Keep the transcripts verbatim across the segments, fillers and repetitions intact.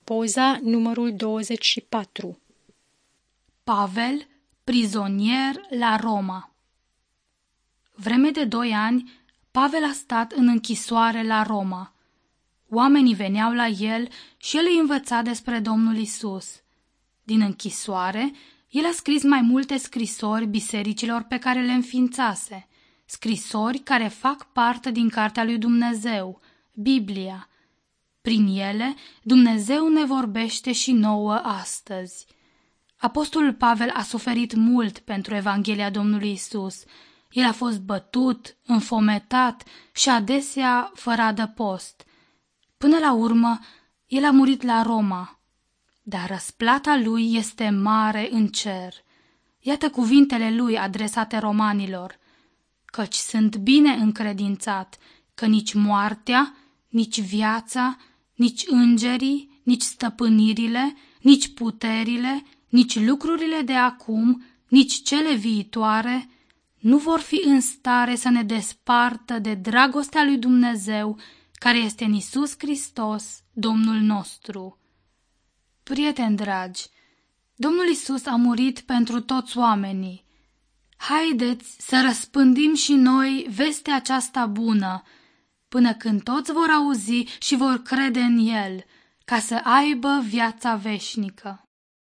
Poza numărul douăzeci și patru. Pavel, prizonier la Roma. Vreme de doi ani, Pavel a stat în închisoare la Roma. Oamenii veneau la el și el îi învăța despre Domnul Isus. Din închisoare, el a scris mai multe scrisori bisericilor pe care le înființase, scrisori care fac parte din Cartea lui Dumnezeu, Biblia. Prin ele, Dumnezeu ne vorbește și nouă astăzi. Apostolul Pavel a suferit mult pentru Evanghelia Domnului Isus. El a fost bătut, înfometat și adesea fără adăpost. Până la urmă, el a murit la Roma, dar răsplata lui este mare în cer. Iată cuvintele lui adresate romanilor: căci sunt bine încredințat că nici moartea, nici viața, nici îngerii, nici stăpânirile, nici puterile, nici lucrurile de acum, nici cele viitoare nu vor fi în stare să ne despartă de dragostea lui Dumnezeu care este în Iisus Hristos, Domnul nostru. Prieteni dragi, Domnul Iisus a murit pentru toți oamenii. Haideți să răspândim și noi vestea aceasta bună, până când toți vor auzi și vor crede în El, ca să aibă viața veșnică.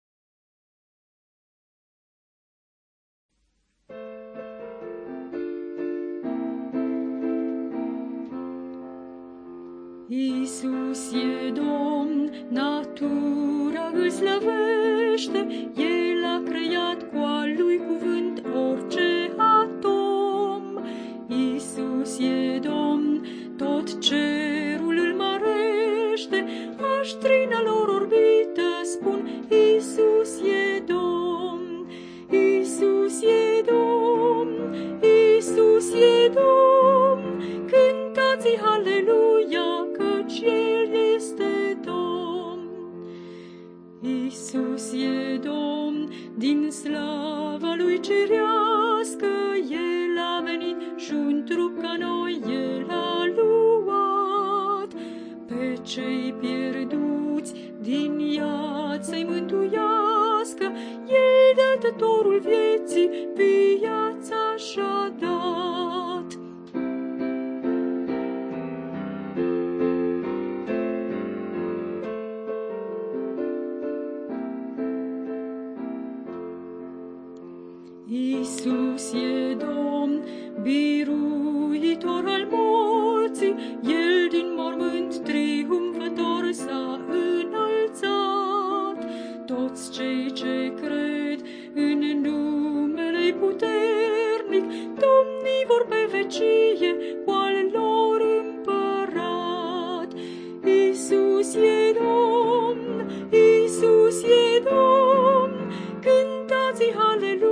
Iisus e Domn, natura îl slăvește, El a creat cu al lui cuvânt orice atom. Iisus e Domn, tot cerul îl mărește, aștrina lor orbită spun, Iisus e Domn, Iisus e Domn, Iisus e Domn, cântați haleluia, căci El este Domn. Iisus e Domn, din slava Lui cerească, El a venit și un trup ca noi El a luat. Pe cei pierduți din iad să-i mântuiască, El, dătătorul vieții, viața și-a dat. Iisus e Domn, biruitor al morții, El din mormânt triumfător s-a înălțat. Toți cei ce cred în numele puternic, domnii vor pe vecie cu al lor împărat. Iisus e Domn, Iisus e Domn, cântați haleluia,